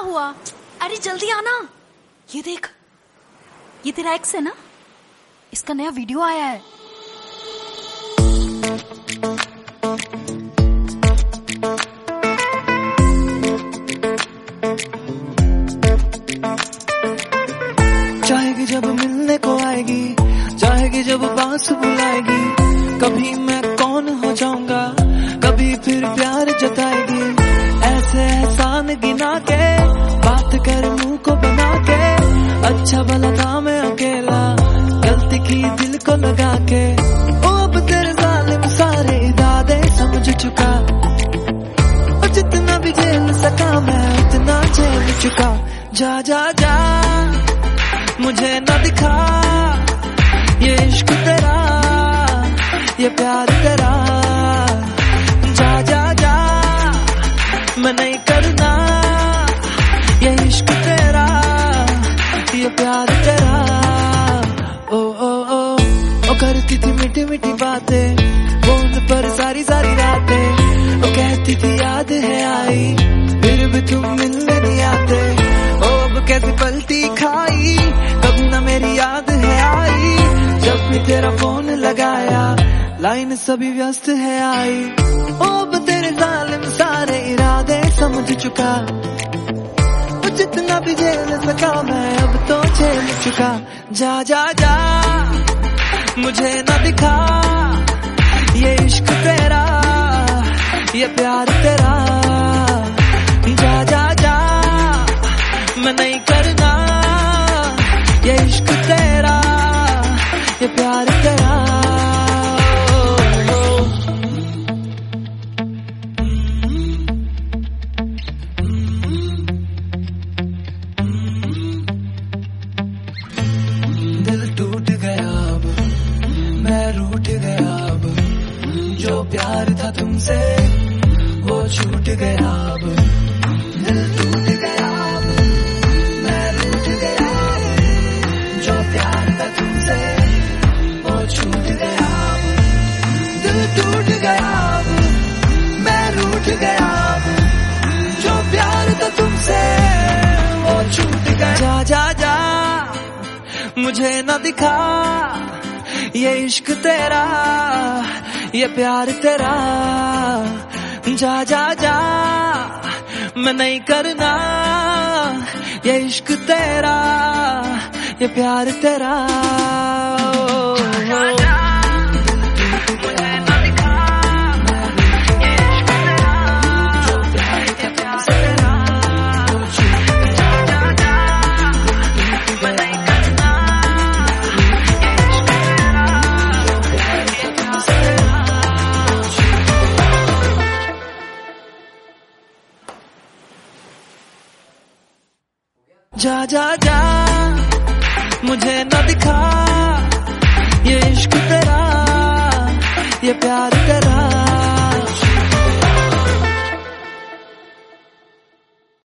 हुआ? अरे जल्दी आना। ये देख, ये तेरा एक्स है ना? इसका नया वीडियो आया है। चाहेगी जब मिलने को आएगी, चाहेगी जब बांस बुलाएगी, कभी मैं कौन हो जाऊंगा, कभी फिर प्यार जताएगी। ऐसे एहसान गिना के बात कर मुंह को बना के, अच्छा भला था मैं अकेला, गलती की दिल को लगा के। ओ अब तेरे जालिम सारे इरादे समझ चुका, और जितना भी झेल सका मैं उतना झेल चुका। जा जा जा मुझे न दिखा ये इश्क तेरा, ये प्यार तेरा। जा जा जा मैं नहीं करना ये इश्क तेरा, ये प्यार तेरा। ओ ओ ओ ओ करती थी मीठी मीठी बातें फोन पर सारी सारी रातें, ओ कहती थी याद है आई फिर भी तुम मिलने नहीं आते। ओ अब कैसे पलटी खाई, कभी ना मेरी याद है आई, जब भी तेरा फोन लगाया लाइन सभी व्यस्त है आई। ओ अब तेरे जालिम सारे इरादे समझ चुका, जितना भी झेल सका मैं अब तो झेल चुका। जा जा जा मुझे न दिखा ये इश्क तेरा, ये प्यार तेरा। जा जा जा मैं नहीं करना ये इश्क तेरा, ये प्यार तेरा। दिल टूट गया अब, मैं रूठ गया अब, जो प्यार था तुमसे वो छूट गया अब। दिल टूट गया अब, मैं रूठ गया अब, जो प्यार था तुमसे वो छूट गया अब। दिल टूट गया अब, मैं रूठ गया अब, जो प्यार था तुमसे वो छूट गया। जा जा जा मुझे न दिखा ये इश्क तेरा, ये प्यार तेरा। जा जा जा मैं नहीं करना ये इश्क तेरा, ये प्यार तेरा। जा जा जा मुझे न दिखा ये इश्क तेरा, ये प्यार तेरा।